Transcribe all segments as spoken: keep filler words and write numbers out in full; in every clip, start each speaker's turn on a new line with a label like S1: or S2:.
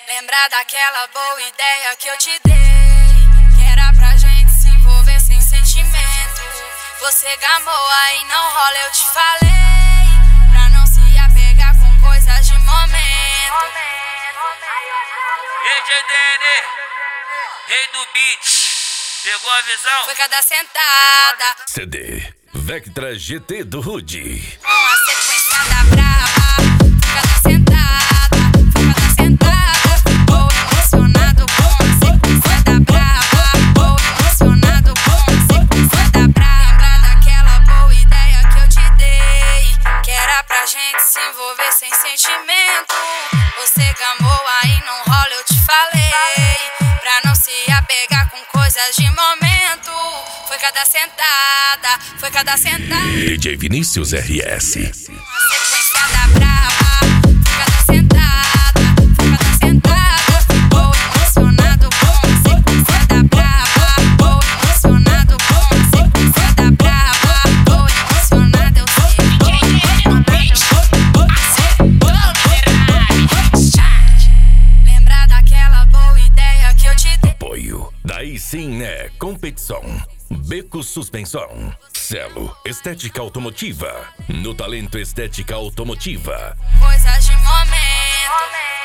S1: Lembra daquela boa ideia que eu te dei, que era pra gente se envolver sem sentimento. Você gamou, aí não rola, eu te falei, pra não se apegar com coisas de momento.
S2: Ei, J D N, rei do beat, pegou a visão?
S1: Foi cada sentada.
S3: C D Vectra G T do Rude.
S1: Com a sequência da brava. Foi cada sentada, foi cada sentada. Ficou emocionado com a sequência da brava. Ficou emocionado com a sequência da brava. Lembra daquela boa ideia que eu te dei, que era pra gente se envolver sem sentimento. Você gamou, aí não rola, eu te falei, pra não se apegar com coisas de momento. Foi cada sentada, foi cada sentada.
S3: D J Vinícius R S.
S1: A sequência da brava. Foi cada sentada, foi cada sentada. Ficou emocionado com a sequência da brava. Ficou emocionado com a sequência da brava. Ficou emocionado, eu sei. Lembra daquela boa ideia que eu te dei?
S3: Apoio. Daí sim, né? Competição. Beco Suspensão. Celo Estética Automotiva. No Talento Estética Automotiva.
S1: Coisas de momento.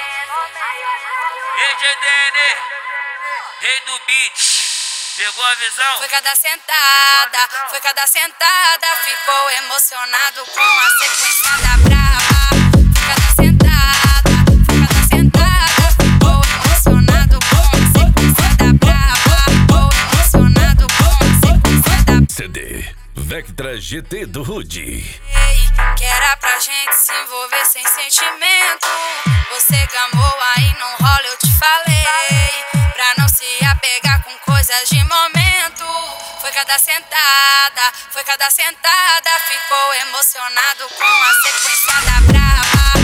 S2: Ei, J D N, rei do beat, pegou a visão?
S1: Foi cada sentada, foi cada sentada. Ficou emocionado com a sequência da brava. Foi cada sentada, foi cada sentada. Ficou emocionado com a sequência da brava. Ficou emocionado com a sequência da brava.
S3: C D Vectra G T do Rude.
S1: Que era pra gente se envolver sem sentimento. Você gamou, aí não rola, eu te falei, pra não se apegar com coisas de momento. Foi cada sentada, foi cada sentada. Ficou emocionado com a sequência da brava.